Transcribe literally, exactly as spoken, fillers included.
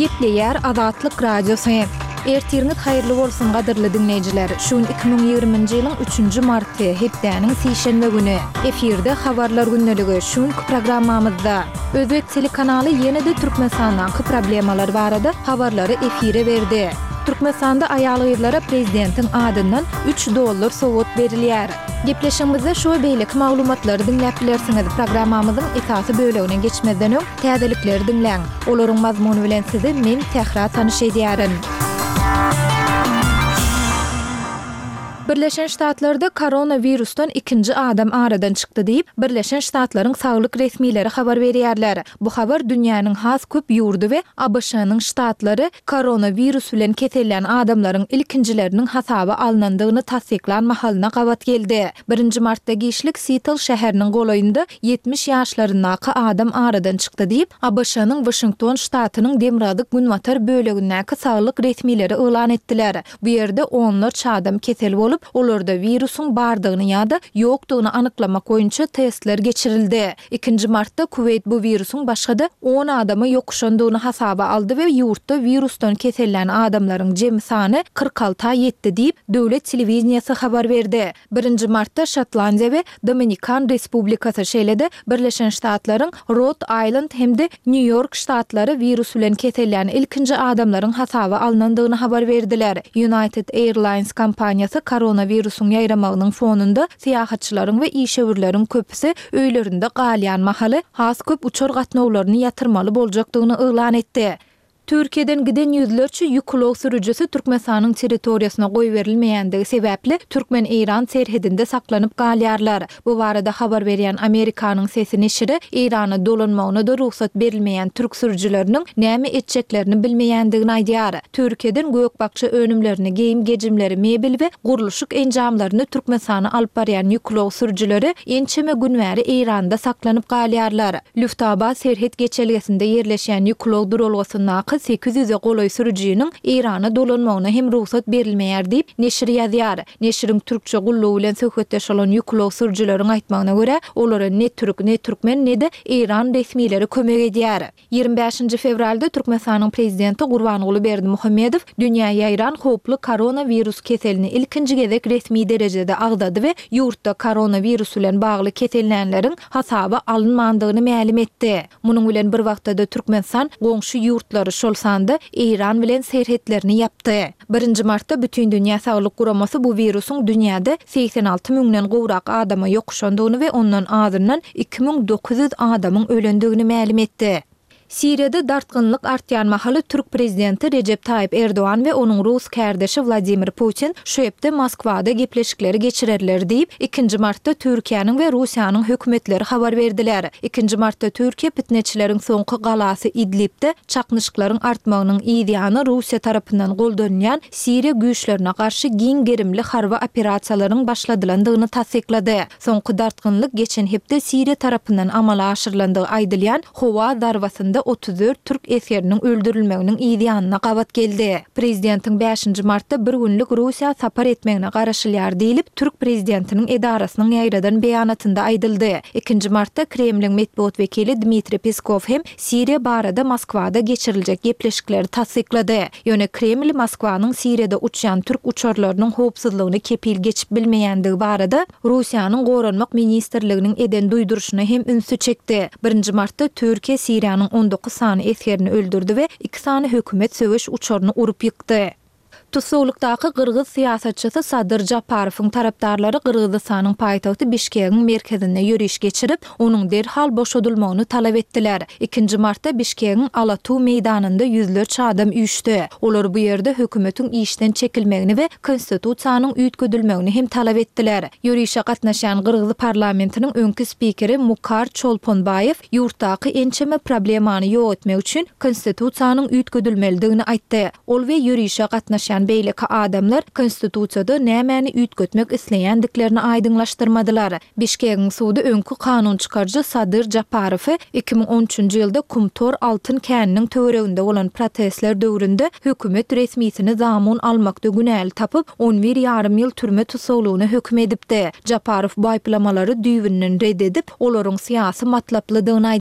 Gepleyer Azatlyk Radiosu. Ertirňiz haýyrly bolsun gadyrly dinleýijiler. Şuň iki ming ýygrymynjy ýylyň üçünji marty hepdäniň sişenme güni. Efirde habarlar günneligi şuň programmamyzda. Özbek telekanaly ýene-de Türkmenistandan problemalar barada habarlary efire berdi. Türkmenistanda aýalylara prezidentiň adyndan üç dollar sowgat berilýär. Gepleşigimizde şu beýleki maglumatlary dinläp bilersiňiz. Programmamyzyň esasy bölegine geçmeden öň täzelikleri dinläň. Olaryň mazmuny bilen sizi men tehra tanyş edýärin. Birleşen Ştatlarda koronavirusdan ikinci adam aradan çıktı deyip Birleşen Ştatlaryň saglyk resmileri habar berýärler. Bu habar dünýäniň has köp ýurdu we A B Ş'nyň ştatlary koronavirus bilen kesellen adamlaryň ilkinjileriniň hasaby alınandygyny tasdiklan mahalyna gawat geldi. birinji martda gişlik Seattle şäheriniň golaýynda ýetmiş ýaşlaryndaky adam aradan çıktı deyip A B Ş'nyň Washington ştatynyň Demradyk Günwatar bölegindäki saglyk resmileri elan etdiler. Bu ýerde onlarça adam kesel bolup olarda virusun bardygyny ýa-da ýokdugyny anyklamak boýunça testler geçirildi. ikinji martda Kuwait bu virusun başga-da on adamy ýokuşandygyny hasaba aldy we ýurtda virusdan kesellen adamlaryň jemy sany kırk altıya ýetdi diýip döwlet telewizionýasy habar berdi. birinji martda Şotlandiýa we Dominikan Respublikasy şeýle-de Birleşen Ştatlaryň Rhode Island hemde New York ştatlary virus bilen kesellen ilkinji adamlaryň hasaby alınandygyny habar berdiler. United Airlines kompaniýasy koronavirusun ýaýramagynyň fonunda syýahatçylaryň we işewirleriň köpüsi öýlerinde galýan mahaly has köp uçar gatnawlaryny ýatyrmaly boljakdygyny elan etdi. Türkiýeden giden ýüzlerçe ýüklog sürüjisi Türkmenistanyň territoriýasyna goýberilmeýändigi sebäpli Türkmen-Eýran serhedinde saklanyp galýarlar. Bu barada habar berýän Amerikanyň sesi neşiri Eýrana dolanmagyna da ruhsat berilmeýän türk sürüjileriniň näme etjeklerini bilmeýändigini aýdýar. Türkiýeden gökbakçy önümlerini, geyim gejimleri, mebel we guruluşyk enjamlaryny Türkmenistana alyp barýan ýüklog sürüjileri ençeme günbäri Eýranda saklanyp galýarlar. Lufthansa serhed geçelgesinde ýerleşýän ýüklog durulgasyndaky sekiz yüze goloý sürüjiniň Eýrana dolanmagyna hem ruhsat berilmeýär diýip neşir ýazýar. Neşiriň türkçe gullugy bilen söhbetdeş bolan ýüklog sürüjileriň aýtmagyna görä, olara ne türk, ne türkmen, ne de Eýran resmileri kömek edýär. ýygrimi beşinji fevralda Türkmenistanyň prezidenti Gurbanguly Berdimuhammedow dünýäýe ýaýran hoply koronavirus keselini ilkinji gezek resmi derejede agdady we ýurtda koronavirus bilen bagly kesellenleriň hasaby alynmandygyny ma'lum etdi. Munyň bilen bir wagtda Türkmenistan goňşy ýurtlary şol sanda Eýran bilen serhetlerini yapdy. birinji martda bütün dünýä saglyk guramasy bu virusun dünýäde seksen alty müňden gowrak adama ýokuşandygyny we ondan azyndan iki ming dokuz yüz adamyň ölendigini ma'lum etdi. Siriýada dartgynlyk artýan mahaly Türk prezidenti Recep Tayyip Erdoğan we onuň Rus kärdeşi Vladimir Putin şu hepde Moskwada gepleşikleri geçirerler diýip ikinji martda Türkiýanyň we Russiýanyň hökümetleri habar berdiler. ikinji martda Türkiýe pitneçileriň soňky galasy Idlibde çaknyşyklaryň artmagynyň ýa-da Russiýa tarapyndan goldanýan Siriýa güýçlerine garşy giň gerimli harba operasiýalaryň başladylandygyny tasdiklady. Soňky dartgynlyk geçen hepde Siriýa tarapyndan amala aşyrylandygy aýdylýan howa darwasynda otuz dört Türk eskeriniň öldürilmeginiň ýa-da gawat geldi. Prezidentiň beşinji martda bir günlük Russiýa sapar etmegine garaşylýar diýilip Türk prezidentiniň edarasynyň ýaýradan beýanatynda aýdyldy. ikinji martda Kremliň medeniýet wekili Dmitri Peskov hem Siriýa barada Moskwada geçiriljek gepleşikleri tasdiklady. Ýöne Kreml Moskwanyň Siriýada uçýan Türk uçarlarynyň howpsuzlygyny kepil geçip bilmeýändigi barada Russiýanyň Goranmak ministrliginiň eden duýduruşyna hem ünsü çekdi. birinji martda Türkiýe Siriýanyň on dokuz sany eskerini öldürdü we iki sany hökümet söwüş uçaryny urup ýykdy. Tutsowlukdaky Kyrgyz syýasatçysy Sadyr Japarowyň tarapdarlary Kyrgyzstanyň paýtagty Bişkegiň merkezine ýürüş geçirip, onuň derhal boşadylmagyny talap etdiler. ikinji martda Bişkegiň Alatu meýdanynda ýüzlerçe adam üýüşdi. Olar bu ýerde hökümetiň işden çekilmegini we konstitusiýanyň üýtgedilmegini hem talap etdiler. Ýürüşe gatnaşan Kyrgyz parlamentiniň öňkü spikeri Mukar Çolponbayew ýurtdaky ençeme problemany ýok etmek üçin konstitusiýanyň üýtgedilmelidigini aýtdy. Ol we ýürüşe gatnaşan beýleki adamlar konstitusiýada nämäni üýtgetmek isleýändiklerini aýdyňlaşdyrmadylar. Bişkegiň suwdy öňkü kanun çykarjy Sadyr Japarow iki ming on üçünji ýylda Kumtor altyn käniniň töwereginde bolan protestler döwründe hökümet resmiýetini zamun almakda günäli tapyp on bir ýarym ýyl türme tutsowlugyna hökm edipdi. Japarow bu aýplamalary düýbünden red edip, olaryň syýasy matlaplydygyny